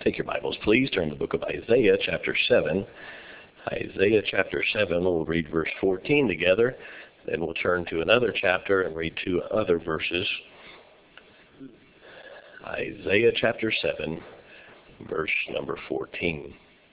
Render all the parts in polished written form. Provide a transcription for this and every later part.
Take your Bibles, please. Turn to the book of Isaiah, chapter 7. Isaiah chapter 7, we'll read verse 14 together. Then we'll turn to another chapter and read two other verses. Isaiah chapter 7, verse number 14.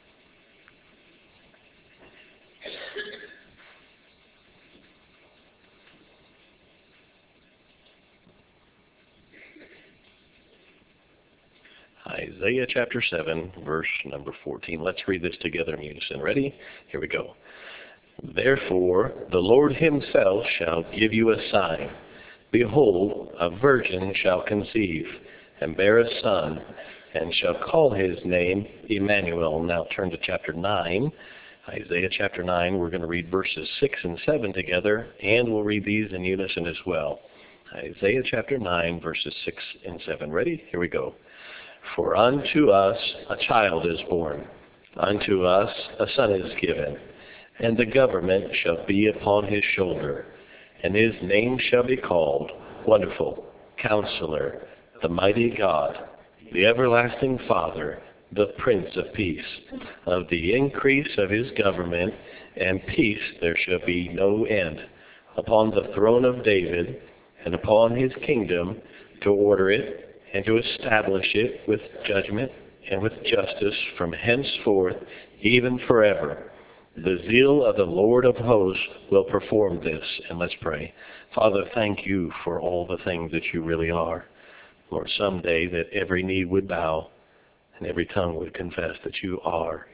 Isaiah chapter 7, verse number 14. Let's read this together in unison. Ready? Here we go. Therefore, the Lord himself shall give you a sign. Behold, a virgin shall conceive, and bear a son, and shall call his name Emmanuel. Now turn to chapter 9. Isaiah chapter 9, we're going to read verses 6 and 7 together, and we'll read these in unison as well. Isaiah chapter 9, verses 6 and 7. Ready? Here we go. For unto us a child is born, unto us a son is given, and the government shall be upon his shoulder, and his name shall be called Wonderful, Counselor, the Mighty God, the Everlasting Father, the Prince of Peace. Of the increase of his government and peace there shall be no end, upon the throne of David and upon his kingdom, to order it and to establish it with judgment and with justice from henceforth, even forever. The zeal of the Lord of hosts will perform this. And let's pray. Father, thank you for all the things that you really are. Lord, someday that every knee would bow and every tongue would confess that you are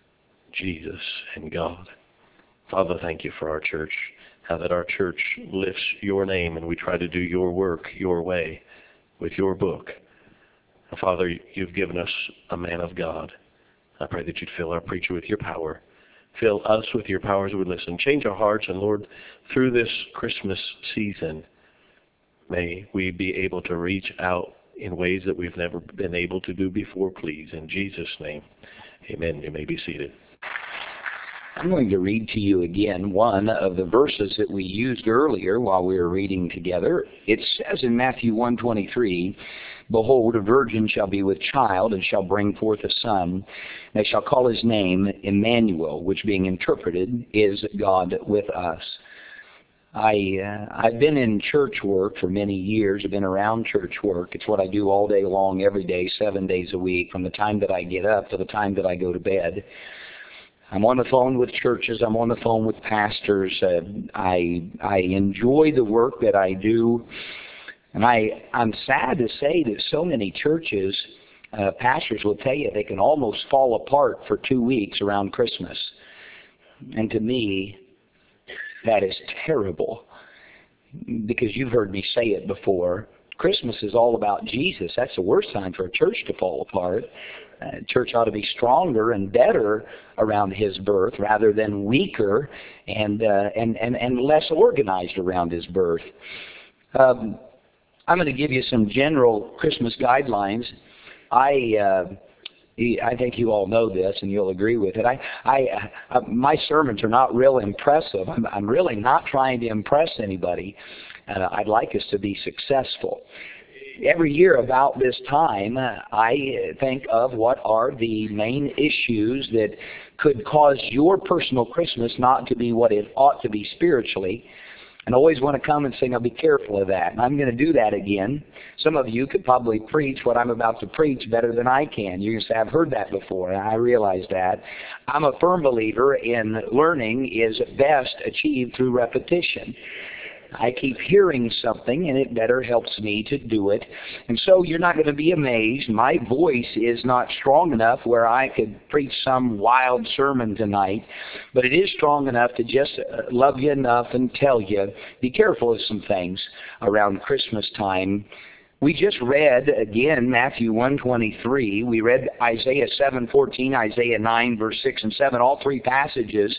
Jesus and God. Father, thank you for our church, how that our church lifts your name and we try to do your work your way with your book. Father, you've given us a man of God. I pray that you'd fill our preacher with your power. Fill us with your power as we listen. Change our hearts, and Lord, through this Christmas season, may we be able to reach out in ways that we've never been able to do before, please. In Jesus' name, amen. You may be seated. I'm going to read to you again one of the verses that we used earlier while we were reading together. It says in Matthew 1:23, Behold, a virgin shall be with child, and shall bring forth a son. They shall call his name Emmanuel, which being interpreted is God with us. I've been in church work for many years. I've been around church work. It's what I do all day long, every day, 7 days a week, from the time that I get up to the time that I go to bed. I'm on the phone with churches. I'm on the phone with pastors. I enjoy the work that I do. And I'm sad to say that so many churches, pastors will tell you they can almost fall apart for 2 weeks around Christmas. And to me, that is terrible. Because you've heard me say it before. Christmas is all about Jesus. That's the worst time for a church to fall apart. Church ought to be stronger and better around his birth rather than weaker and less organized around his birth. I'm going to give you some general Christmas guidelines. I think you all know this, and you'll agree with it. My sermons are not real impressive. I'm really not trying to impress anybody. I'd like us to be successful. Every year about this time, I think of what are the main issues that could cause your personal Christmas not to be what it ought to be spiritually. And I always want to come and say, now be careful of that. And I'm going to do that again. Some of you could probably preach what I'm about to preach better than I can. You can say, I've heard that before, and I realize that. I'm a firm believer in learning is best achieved through repetition. I keep hearing something, and it better helps me to do it. And so you're not going to be amazed. My voice is not strong enough where I could preach some wild sermon tonight, but it is strong enough to just love you enough and tell you, be careful of some things around Christmas time. We just read, again, Matthew 1:23. We read Isaiah 7:14, Isaiah 9, verse 6 and 7. All three passages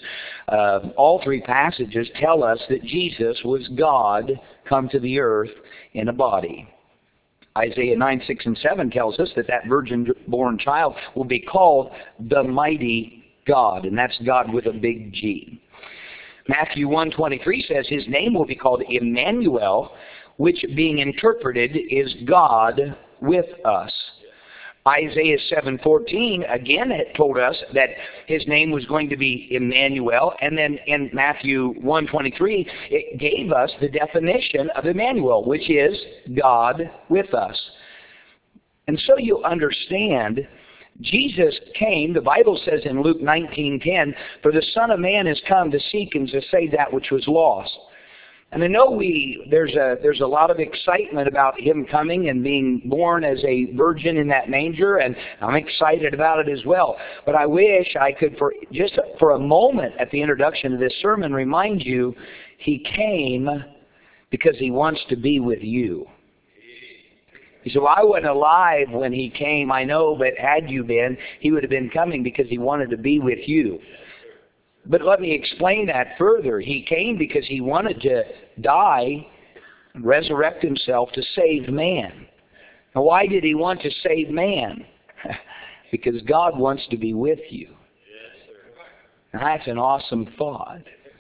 tell us that Jesus was God come to the earth in a body. Isaiah 9, 6 and 7 tells us that virgin-born child will be called the Mighty God, and that's God with a big G. Matthew 1:23 says his name will be called Emmanuel, which being interpreted is God with us. Isaiah 7:14 again had told us that his name was going to be Emmanuel, and then in Matthew 1:23 it gave us the definition of Emmanuel, which is God with us. And so you understand, Jesus came, the Bible says in Luke 19:10, for the Son of Man has come to seek and to save that which was lost. And I know there's a lot of excitement about him coming and being born as a virgin in that manger, and I'm excited about it as well. But I wish I could, for a moment at the introduction of this sermon, remind you, he came because he wants to be with you. You say, well, I wasn't alive when he came, I know, but had you been, he would have been coming because he wanted to be with you. But let me explain that further. He came because he wanted to die, resurrect himself to save man. Now, why did he want to save man? Because God wants to be with you. Now, that's an awesome thought.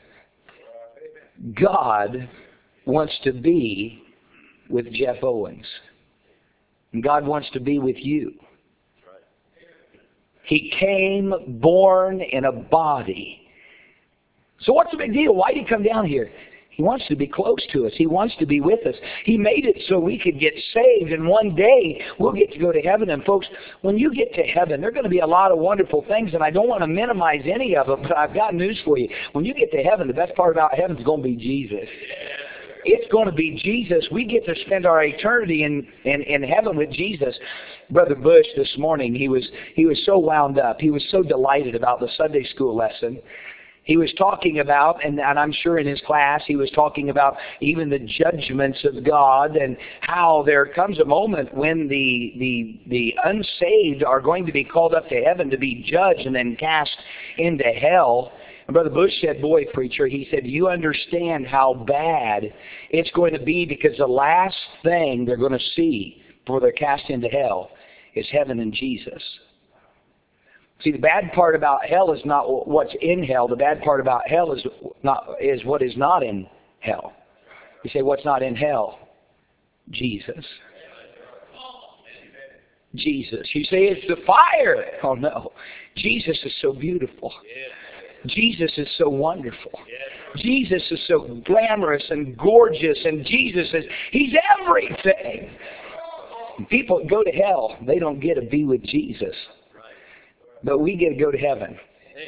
God wants to be with Jeff Owens. And God wants to be with you. He came born in a body. So what's the big deal? Why did he come down here? He wants to be close to us. He wants to be with us. He made it so we could get saved, and one day we'll get to go to heaven. And folks, when you get to heaven, there are going to be a lot of wonderful things, and I don't want to minimize any of them, but I've got news for you. When you get to heaven, the best part about heaven is going to be Jesus. It's going to be Jesus. We get to spend our eternity in heaven with Jesus. Brother Bush this morning, he was so wound up. He was so delighted about the Sunday school lesson. He was talking about, and I'm sure in his class, he was talking about even the judgments of God and how there comes a moment when the unsaved are going to be called up to heaven to be judged and then cast into hell. And Brother Bush said, boy, preacher, he said, you understand how bad it's going to be, because the last thing they're going to see before they're cast into hell is heaven and Jesus. See, the bad part about hell is not what's in hell. The bad part about hell is what is not in hell. You say, what's not in hell? Jesus. Jesus. You say, it's the fire. Oh, no. Jesus is so beautiful. Jesus is so wonderful. Jesus is so glamorous and gorgeous, and He's everything. People go to hell, they don't get to be with Jesus. But we get to go to heaven.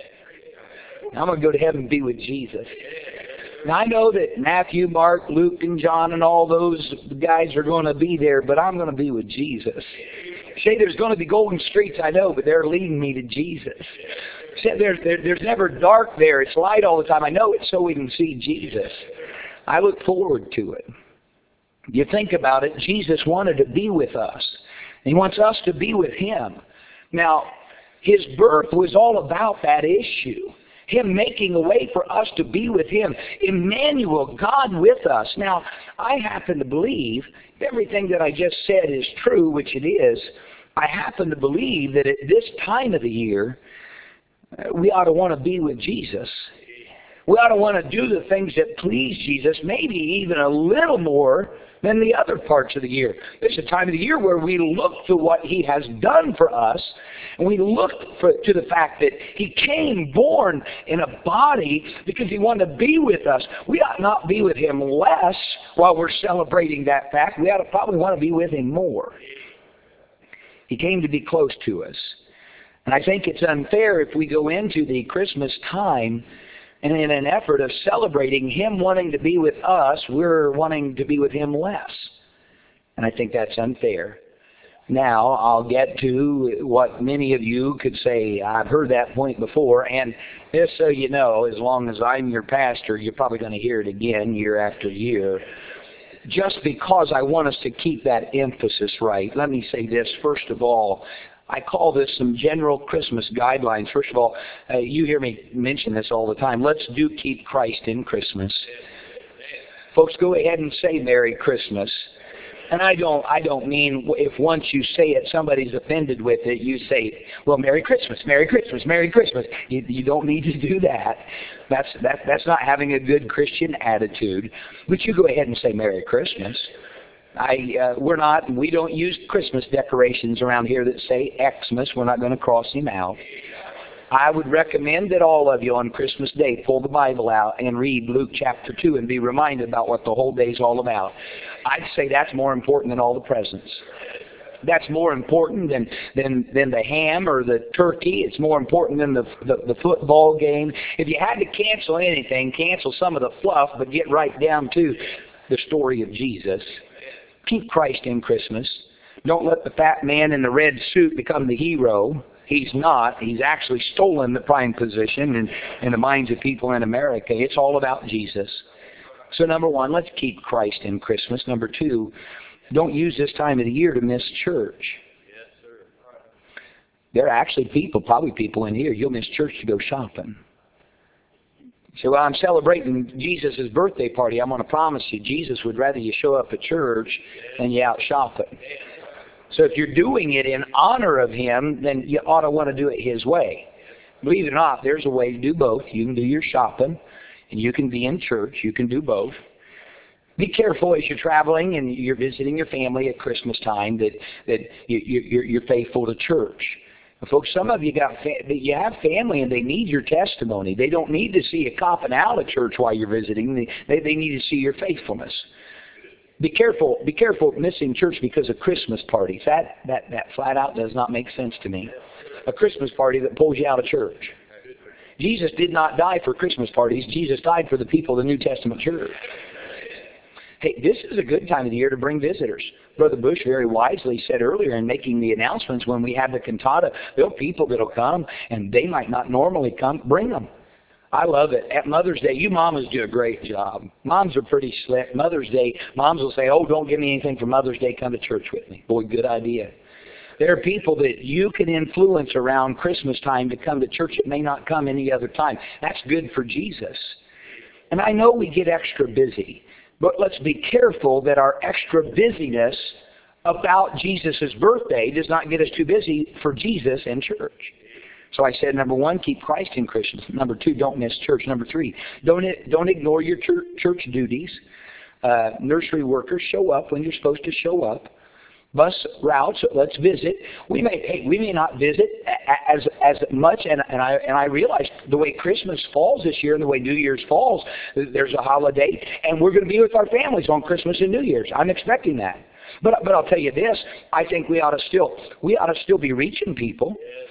I'm going to go to heaven and be with Jesus. Now, I know that Matthew, Mark, Luke, and John and all those guys are going to be there, but I'm going to be with Jesus. Say there's going to be golden streets, I know, but they're leading me to Jesus. Say there's never dark there. It's light all the time. I know it, so we can see Jesus. I look forward to it. You think about it, Jesus wanted to be with us. He wants us to be with Him. Now, His birth was all about that issue. Him making a way for us to be with Him. Emmanuel, God with us. Now, I happen to believe, if everything that I just said is true, which it is, I happen to believe that at this time of the year, we ought to want to be with Jesus. We ought to want to do the things that please Jesus, maybe even a little more than the other parts of the year. This is a time of the year where we look to what He has done for us, and we look to the fact that He came born in a body because He wanted to be with us. We ought not be with Him less while we're celebrating that fact. We ought to probably want to be with Him more. He came to be close to us. And I think it's unfair if we go into the Christmas time and in an effort of celebrating Him wanting to be with us, we're wanting to be with Him less. And I think that's unfair. Now, I'll get to what many of you could say, I've heard that point before, and just so you know, as long as I'm your pastor, you're probably going to hear it again year after year. Just because I want us to keep that emphasis right, let me say this. First of all, I call this some general Christmas guidelines. First of all, you hear me mention this all the time. Let's do keep Christ in Christmas. Folks, go ahead and say Merry Christmas. And I don't mean if once you say it, somebody's offended with it, you say, well, Merry Christmas, Merry Christmas, Merry Christmas. You don't need to do that. That's not having a good Christian attitude. But you go ahead and say Merry Christmas. We don't use Christmas decorations around here that say Xmas. We're not going to cross him out. I would recommend that all of you on Christmas Day pull the Bible out and read Luke chapter 2 and be reminded about what the whole day is all about. I'd say that's more important than all the presents. That's more important than the ham or the turkey. It's more important than the football game. If you had to cancel anything, cancel some of the fluff, but get right down to the story of Jesus. Keep Christ in Christmas. Don't let the fat man in the red suit become the hero. He's not. He's actually stolen the prime position in the minds of people in America. It's all about Jesus. So number one, let's keep Christ in Christmas. Number two, don't use this time of the year to miss church. Yes, sir. There are actually probably people in here, you'll miss church to go shopping. So I'm celebrating Jesus' birthday party. I'm going to promise you, Jesus would rather you show up at church than you out shopping. So if you're doing it in honor of him, then you ought to want to do it his way. Believe it or not, there's a way to do both. You can do your shopping, and you can be in church. You can do both. Be careful as you're traveling and you're visiting your family at Christmas time that you're faithful to church. Folks, some of you you have family and they need your testimony. They don't need to see you copping out of church while you're visiting. They need to see your faithfulness. Be careful missing church because of Christmas parties. That flat out does not make sense to me. A Christmas party that pulls you out of church. Jesus did not die for Christmas parties. Jesus died for the people of the New Testament church. Hey, this is a good time of the year to bring visitors. Brother Bush very wisely said earlier in making the announcements when we have the cantata, there'll be people that'll come and they might not normally come. Bring them. I love it. At Mother's Day, you mamas do a great job. Moms are pretty slick. Mother's Day, moms will say, oh, don't give me anything for Mother's Day. Come to church with me. Boy, good idea. There are people that you can influence around Christmas time to come to church that may not come any other time. That's good for Jesus. And I know we get extra busy, but let's be careful that our extra busyness about Jesus' birthday does not get us too busy for Jesus and church. So I said, number one, keep Christ in Christians. Number two, don't miss church. Number three, don't ignore your church duties. Nursery workers, show up when you're supposed to show up. Bus routes, let's visit. We may not visit as much, and I realize the way Christmas falls this year and the way New Year's falls, there's a holiday, and we're going to be with our families on Christmas and New Year's. I'm expecting that. But I'll tell you this, I think we ought to still be reaching people.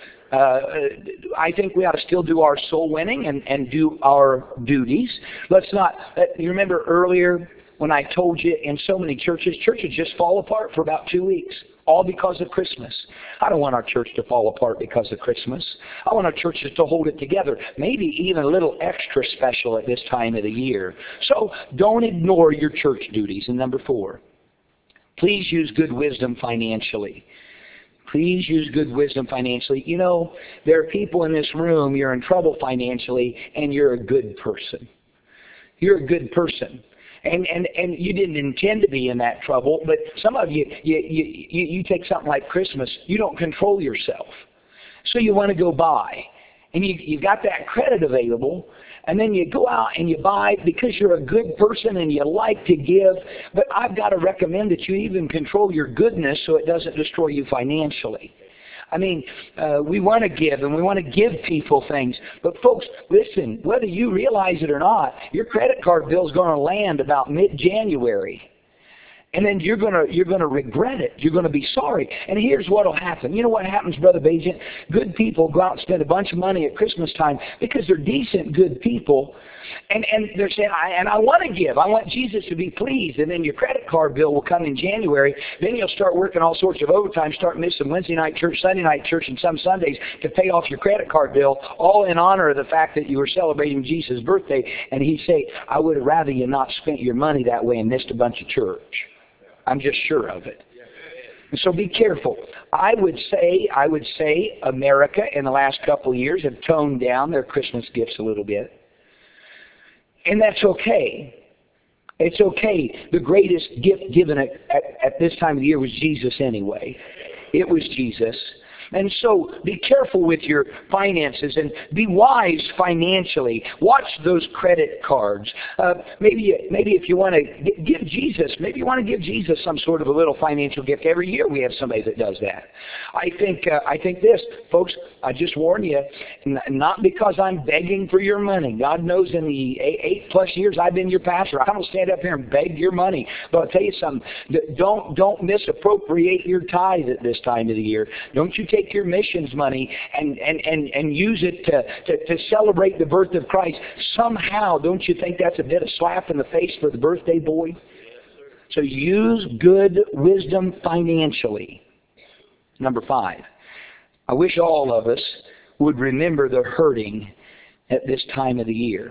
I think we ought to still do our soul winning and do our duties. Let's not, you remember earlier when I told you in so many churches just fall apart for about 2 weeks, all because of Christmas. I don't want our church to fall apart because of Christmas. I want our churches to hold it together, maybe even a little extra special at this time of the year. So don't ignore your church duties. And number four, please use good wisdom financially. Please use good wisdom financially. You know, there are people in this room, you're in trouble financially, and you're a good person. You're a good person. And you didn't intend to be in that trouble, but some of you take something like Christmas, you don't control yourself. So you want to go buy. And you've got that credit available, and then you go out and you buy because you're a good person and you like to give. But I've got to recommend that you even control your goodness so it doesn't destroy you financially. I mean, we want to give and we want to give people things. But folks, listen, whether you realize it or not, your credit card bill is going to land about mid-January. And then you're going to regret it. You're going to be sorry. And here's what will happen. You know what happens, Brother Bajan? Good people go out and spend a bunch of money at Christmas time because they're decent, good people. And they're saying, I want to give. I want Jesus to be pleased. And then your credit card bill will come in January. Then you'll start working all sorts of overtime, start missing Wednesday night church, Sunday night church, and some Sundays to pay off your credit card bill, all in honor of the fact that you were celebrating Jesus' birthday. And he'd say, I would have rather you not spent your money that way and missed a bunch of church. I'm just sure of it. And so be careful. I would say America in the last couple of years have toned down their Christmas gifts a little bit. And that's okay. It's okay. The greatest gift given at this time of the year was Jesus anyway. It was Jesus. And so be careful with your finances and be wise financially. Watch those credit cards. Maybe if you want to give Jesus, maybe you want to give Jesus some sort of a little financial gift. Every year we have somebody that does that. I think this, folks, I just warn you, not because I'm begging for your money. God knows in the 8+ years I've been your pastor, I don't stand up here and beg your money. But I'll tell you something, don't misappropriate your tithe at this time of the year. Don't you take your missions money and use it to celebrate the birth of Christ. Somehow, don't you think that's a bit of slap in the face for the birthday boy? So use good wisdom financially. Number 5, I wish all of us would remember the hurting at this time of the year.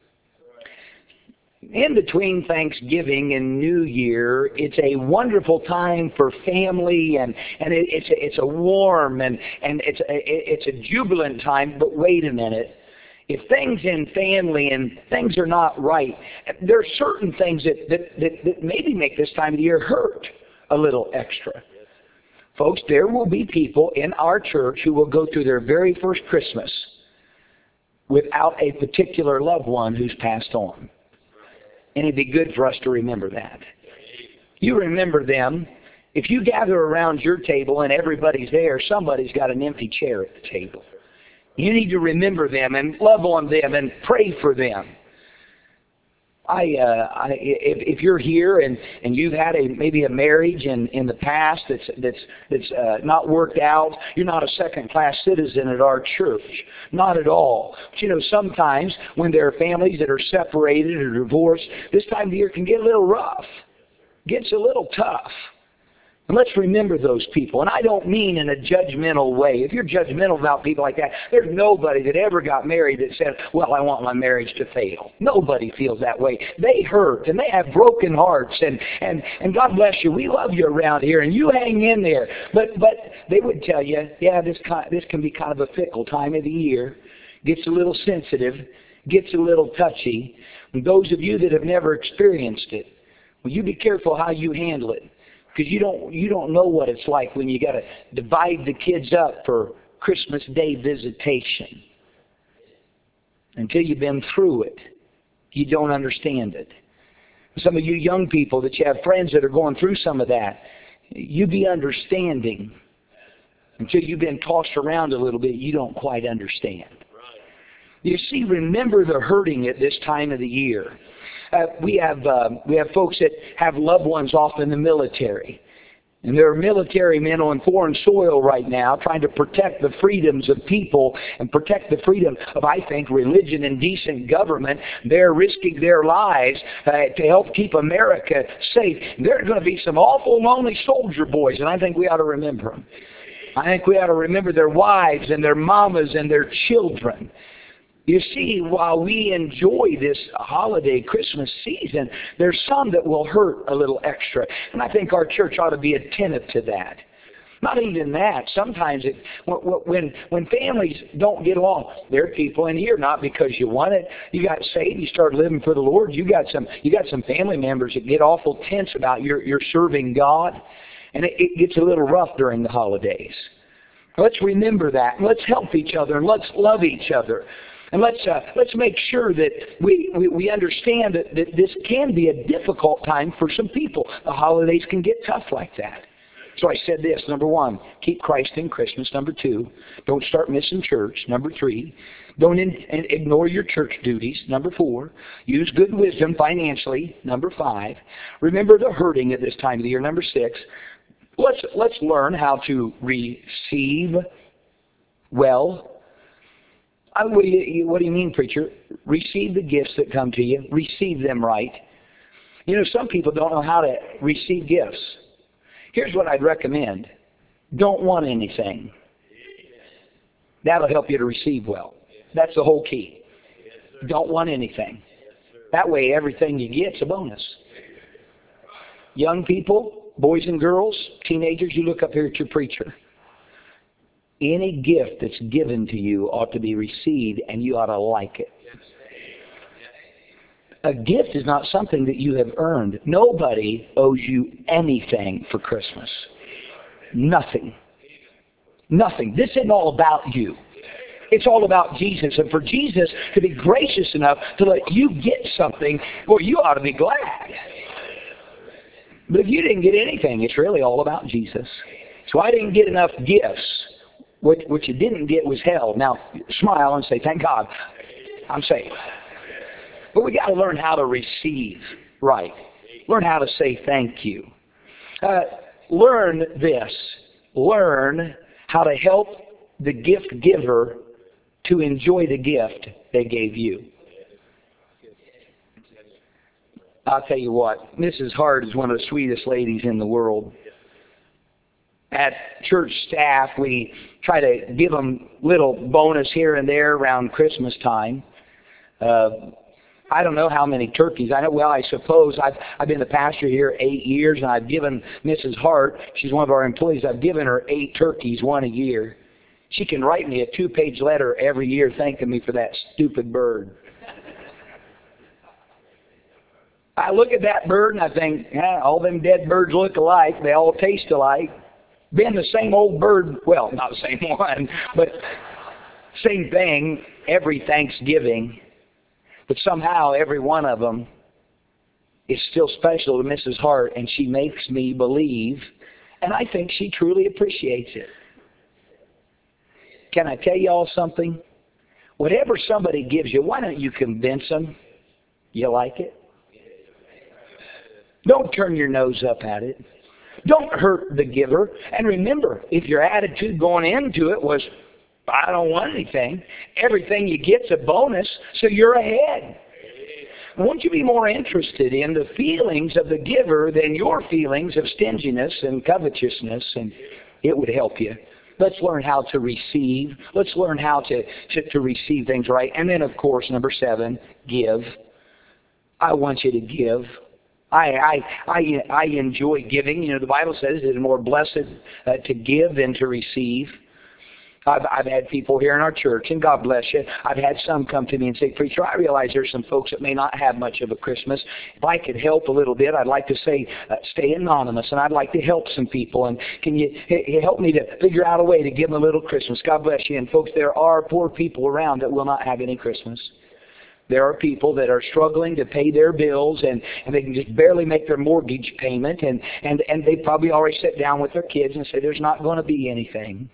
In between Thanksgiving and New Year, it's a wonderful time for family, and it's a warm and it's a jubilant time. But wait a minute. If things in family and things are not right, there are certain things that maybe make this time of the year hurt a little extra. Folks, there will be people in our church who will go through their very first Christmas without a particular loved one who's passed on. And it'd be good for us to remember that. You remember them. If you gather around your table and everybody's there, somebody's got an empty chair at the table. You need to remember them and love on them and pray for them. If you're here and you've had maybe a marriage in the past that's not worked out, you're not a second-class citizen at our church. Not at all. But you know, sometimes when there are families that are separated or divorced, this time of the year can get a little rough. Gets a little tough. And let's remember those people. And I don't mean in a judgmental way. If you're judgmental about people like that, there's nobody that ever got married that said, well, I want my marriage to fail. Nobody feels that way. They hurt, and they have broken hearts. And God bless you, we love you around here, and you hang in there. But they would tell you, yeah, this can be kind of a fickle time of the year. Gets a little sensitive, gets a little touchy. And those of you that have never experienced it, well, you be careful how you handle it. Because you don't know what it's like when you got to divide the kids up for Christmas Day visitation. Until you've been through it, you don't understand it. Some of you young people that you have friends that are going through some of that, you be understanding. Until you've been tossed around a little bit, you don't quite understand. You see, remember the hurting at this time of the year. We have folks that have loved ones off in the military. And there are military men on foreign soil right now trying to protect the freedoms of people and protect the freedom of, I think, religion and decent government. They're risking their lives to help keep America safe. There are going to be some awful lonely soldier boys, and I think we ought to remember them. I think we ought to remember their wives and their mamas and their children. You see, while we enjoy this holiday Christmas season, there's some that will hurt a little extra. And I think our church ought to be attentive to that. Not even that. Sometimes when families don't get along, there are people in here, not because you want it. You got saved, you start living for the Lord. You got some family members that get awful tense about your serving God. And it gets a little rough during the holidays. Let's remember that. And let's help each other. And let's love each other. And let's make sure that we understand that this can be a difficult time for some people. The holidays can get tough like that. So I said this, number 1, keep Christ in Christmas. Number 2, don't start missing church. Number 3, don't ignore your church duties. Number 4, use good wisdom financially. Number 5, remember the hurting at this time of the year. Number 6, let's learn how to receive well. What do you mean, preacher? Receive the gifts that come to you. Receive them right. You know, some people don't know how to receive gifts. Here's what I'd recommend. Don't want anything. That'll help you to receive well. That's the whole key. Don't want anything. That way everything you get's a bonus. Young people, boys and girls, teenagers, you look up here at your preacher. Any gift that's given to you ought to be received, and you ought to like it. A gift is not something that you have earned. Nobody owes you anything for Christmas. Nothing. Nothing. This isn't all about you. It's all about Jesus. And for Jesus to be gracious enough to let you get something, well, you ought to be glad. But if you didn't get anything, it's really all about Jesus. So I didn't get enough gifts. What you didn't get was hell. Now, smile and say, thank God, I'm saved. But we got to learn how to receive right. Learn how to say thank you. Learn this. Learn how to help the gift giver to enjoy the gift they gave you. I'll tell you what, Mrs. Hart is one of the sweetest ladies in the world. At church staff, we try to give them little bonus here and there around Christmas time. I don't know how many turkeys. I suppose I've been the pastor here 8 years, and I've given Mrs. Hart, she's one of our employees, I've given her 8 turkeys, one a year. She can write me a 2-page letter every year thanking me for that stupid bird. I look at that bird and I think, all them dead birds look alike. They all taste alike. Been the same old bird, well, not the same one, but same thing every Thanksgiving. But somehow every one of them is still special to Mrs. Hart, and she makes me believe, and I think she truly appreciates it. Can I tell you all something? Whatever somebody gives you, why don't you convince them you like it? Don't turn your nose up at it. Don't hurt the giver. And remember, if your attitude going into it was, I don't want anything, everything you get's a bonus, so you're ahead. Won't you be more interested in the feelings of the giver than your feelings of stinginess and covetousness? And it would help you. Let's learn how to receive. Let's learn how to receive things right. And then, of course, number 7, give. I want you to give. I enjoy giving. You know, the Bible says it is more blessed to give than to receive. I've had people here in our church, and God bless you, I've had some come to me and say, Preacher, I realize there's some folks that may not have much of a Christmas. If I could help a little bit, I'd like to say, stay anonymous, and I'd like to help some people. And can you help me to figure out a way to give them a little Christmas? God bless you. And folks, there are poor people around that will not have any Christmas. There are people that are struggling to pay their bills, and they can just barely make their mortgage payment, and they probably already sit down with their kids and say, there's not going to be anything.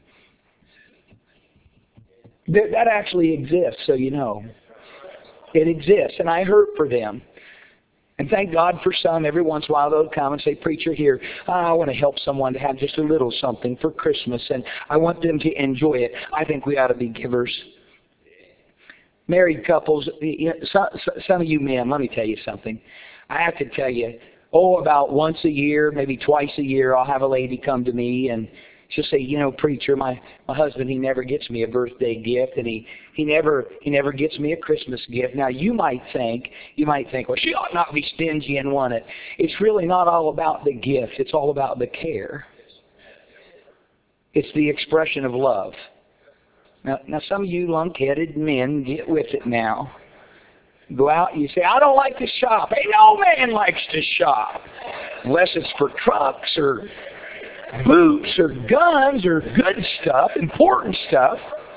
That actually exists, so you know. It exists, and I hurt for them. And thank God for some, every once in a while they'll come and say, Preacher, here, I want to help someone to have just a little something for Christmas, and I want them to enjoy it. I think we ought to be givers. Married couples, some of you men, let me tell you something. I have to tell you, about once a year, maybe twice a year, I'll have a lady come to me and she'll say, you know, Preacher, my husband, he never gets me a birthday gift, and he never gets me a Christmas gift. Now, you might think, well, she ought not be stingy and want it. It's really not all about the gift. It's all about the care. It's the expression of love. Now, some of you lunk-headed men, get with it now. Go out and you say, I don't like to shop. Ain't no man likes to shop. Unless it's for trucks or boots or guns or good stuff, important stuff.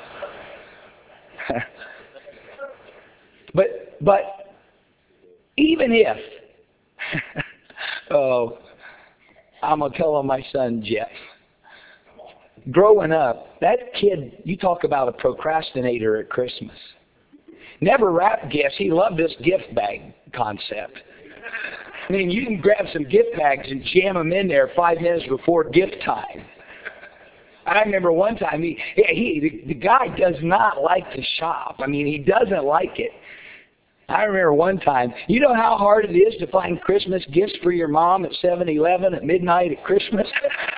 But even if, I'm going to tell on my son Jeff. Growing up, that kid, you talk about a procrastinator at Christmas. Never wrapped gifts. He loved this gift bag concept. I mean, you can grab some gift bags and jam them in there 5 minutes before gift time. I remember one time, the guy does not like to shop. I mean, he doesn't like it. I remember one time, you know how hard it is to find Christmas gifts for your mom at 7-Eleven at midnight at Christmas?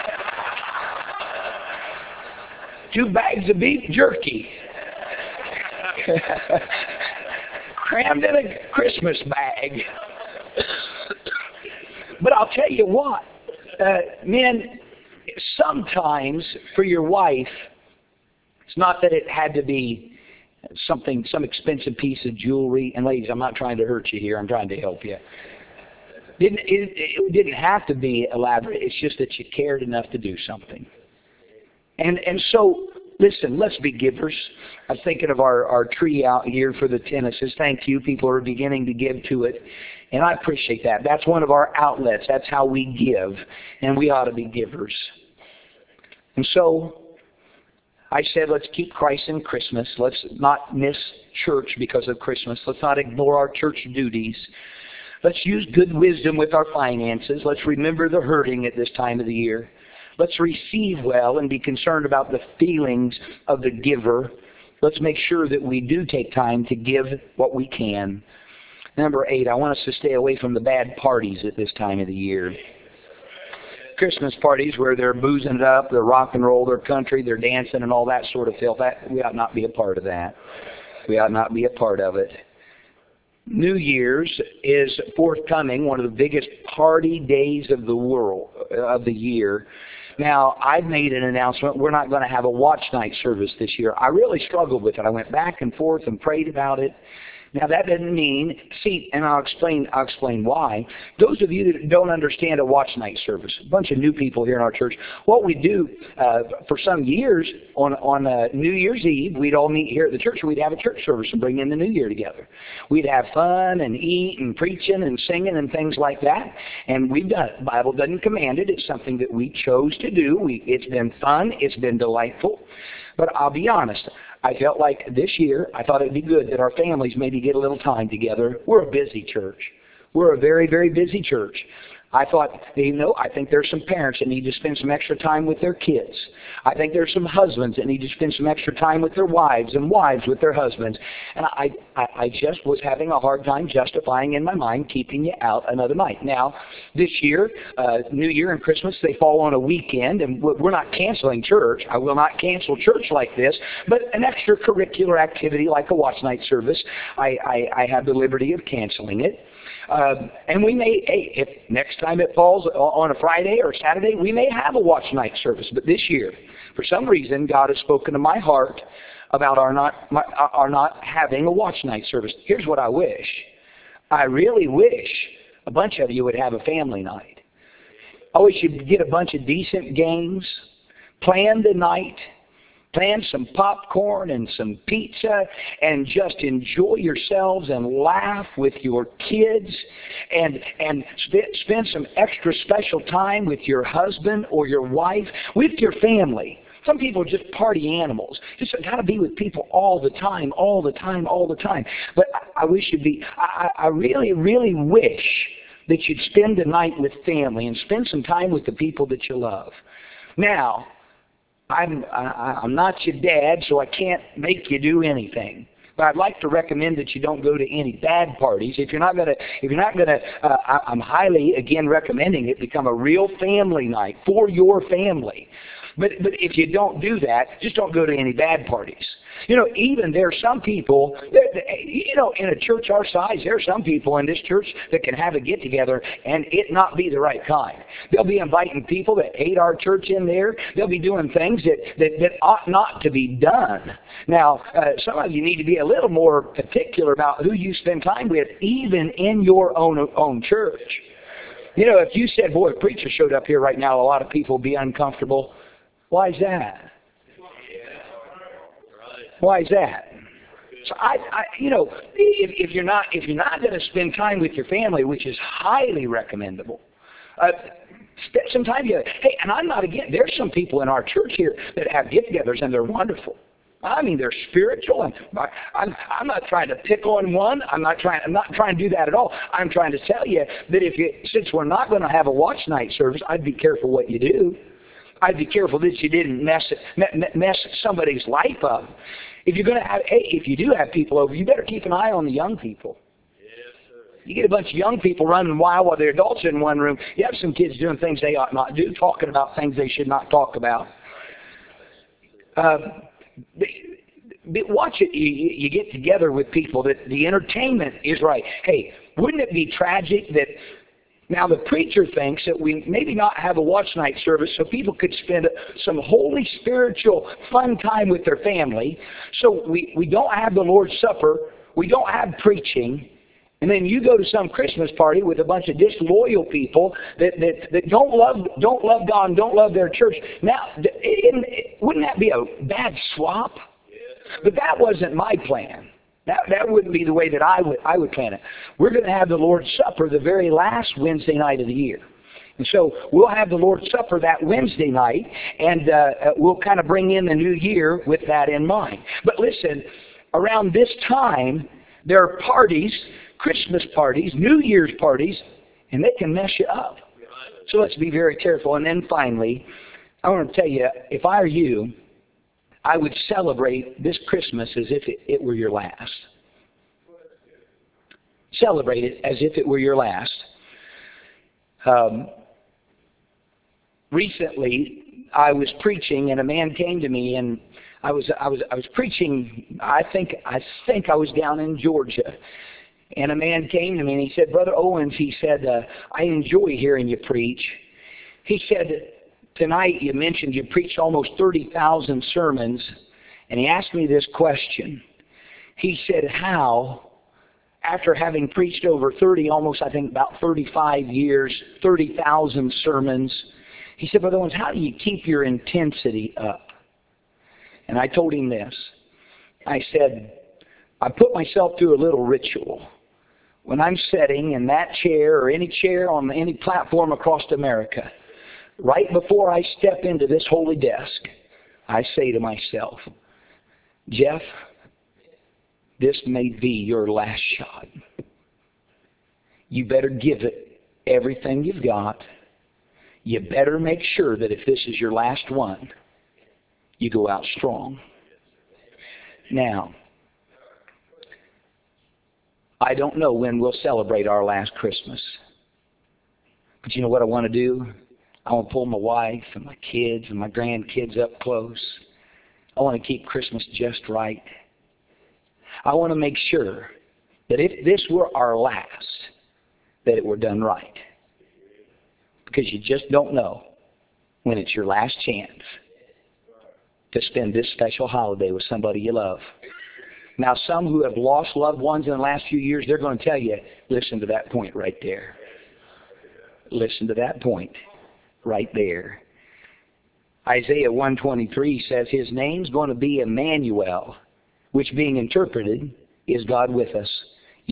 2 bags of beef jerky. Crammed in a Christmas bag. But I'll tell you what, men, sometimes for your wife, it's not that it had to be some expensive piece of jewelry. And ladies, I'm not trying to hurt you here. I'm trying to help you. It didn't have to be elaborate. It's just that you cared enough to do something. And so, listen, let's be givers. I was thinking of our tree out here for the tennises. Thank you. People are beginning to give to it. And I appreciate that. That's one of our outlets. That's how we give. And we ought to be givers. And so, I said, let's keep Christ in Christmas. Let's not miss church because of Christmas. Let's not ignore our church duties. Let's use good wisdom with our finances. Let's remember the hurting at this time of the year. Let's receive well and be concerned about the feelings of the giver. Let's make sure that we do take time to give what we can. Number 8, I want us to stay away from the bad parties at this time of the year. Christmas parties where they're boozing it up, they're rock and roll, they're country, they're dancing and all that sort of filth. We ought not be a part of that. We ought not be a part of it. New Year's is forthcoming, one of the biggest party days of the year. Now, I've made an announcement. We're not going to have a watch night service this year. I really struggled with it. I went back and forth and prayed about it. Now, that doesn't mean, and I'll explain why. Those of you that don't understand a watch night service, a bunch of new people here in our church, what we do for some years on New Year's Eve, we'd all meet here at the church, and we'd have a church service and bring in the New Year together. We'd have fun and eat and preaching and singing and things like that, and we've done it. The Bible doesn't command it. It's something that we chose to do. It's been fun. It's been delightful. But I'll be honest, I felt like this year, I thought it'd be good that our families maybe get a little time together. We're a busy church. We're a very, very busy church. I thought, I think there's some parents that need to spend some extra time with their kids. I think there's some husbands that need to spend some extra time with their wives and wives with their husbands. And I just was having a hard time justifying in my mind keeping you out another night. Now, this year, New Year and Christmas, they fall on a weekend, and we're not canceling church. I will not cancel church like this, but an extracurricular activity like a watch night service, I have the liberty of canceling it. And we may, if next time it falls on a Friday or Saturday, we may have a watch night service. But this year, for some reason, God has spoken to my heart about our not having a watch night service. Here's what I wish. I really wish a bunch of you would have a family night. I wish you'd get a bunch of decent games, plan the night, plan some popcorn and some pizza, and just enjoy yourselves and laugh with your kids, and spend some extra special time with your husband or your wife, with your family. Some people are just party animals. Just got to be with people all the time, all the time, all the time. But I wish you'd be, I really, really wish that you'd spend the night with family and spend some time with the people that you love. Now, I'm not your dad, so I can't make you do anything. But I'd like to recommend that you don't go to any bad parties. If you're not gonna, I'm highly again recommending it become a real family night for your family. But if you don't do that, just don't go to any bad parties. Even there are some people, in a church our size, there are some people in this church that can have a get-together and it not be the right kind. They'll be inviting people that hate our church in there. They'll be doing things that ought not to be done. Now, some of you need to be a little more particular about who you spend time with, even in your own church. If you said, boy, a preacher showed up here right now, a lot of people would be uncomfortable. Why is that? Why is that? So if you're not going to spend time with your family, which is highly recommendable, spend some time together. Hey, and I'm not again. There's some people in our church here that have get-togethers, and they're wonderful. I mean, they're spiritual, and I'm not trying to pick on one. I'm not trying to do that at all. I'm trying to tell you that since we're not going to have a watch night service, I'd be careful what you do. I'd be careful that you didn't mess somebody's life up. If you do have people over, you better keep an eye on the young people. You get a bunch of young people running wild while the adults are in one room. You have some kids doing things they ought not do, talking about things they should not talk about. Watch it. You get together with people that the entertainment is right. Hey, wouldn't it be tragic that now the preacher thinks that we maybe not have a watch night service so people could spend some holy, spiritual, fun time with their family. So we don't have the Lord's Supper. We don't have preaching. And then you go to some Christmas party with a bunch of disloyal people that don't love God and don't love their church. Now, wouldn't that be a bad swap? But that wasn't my plan. That wouldn't be the way that I would plan it. We're going to have the Lord's Supper the very last Wednesday night of the year. And so we'll have the Lord's Supper that Wednesday night, and we'll kind of bring in the new year with that in mind. But listen, around this time, there are parties, Christmas parties, New Year's parties, and they can mess you up. So let's be very careful. And then finally, I want to tell you, if I were you, I would celebrate this Christmas as if it were your last. Celebrate it as if it were your last. Recently, I was preaching, and a man came to me, and I was preaching. I think I was down in Georgia, and a man came to me, and he said, "Brother Owens," he said, "I enjoy hearing you preach." He said, "Tonight you mentioned you preached almost 30,000 sermons," and he asked me this question. He said, "How, after having preached over 30, almost I think about 35 years, 30,000 sermons," he said, "Brother Owens, how do you keep your intensity up?" And I told him this. I said, "I put myself through a little ritual. When I'm sitting in that chair or any chair on any platform across America, right before I step into this holy desk, I say to myself, Jeff, this may be your last shot. You better give it everything you've got. You better make sure that if this is your last one, you go out strong." Now, I don't know when we'll celebrate our last Christmas. But you know what I want to do? I want to pull my wife and my kids and my grandkids up close. I want to keep Christmas just right. I want to make sure that if this were our last, that it were done right. Because you just don't know when it's your last chance to spend this special holiday with somebody you love. Now, some who have lost loved ones in the last few years, they're going to tell you, listen to that point right there. Listen to that point right there. Isaiah 1:23 says his name's going to be Emmanuel, which being interpreted is God with us.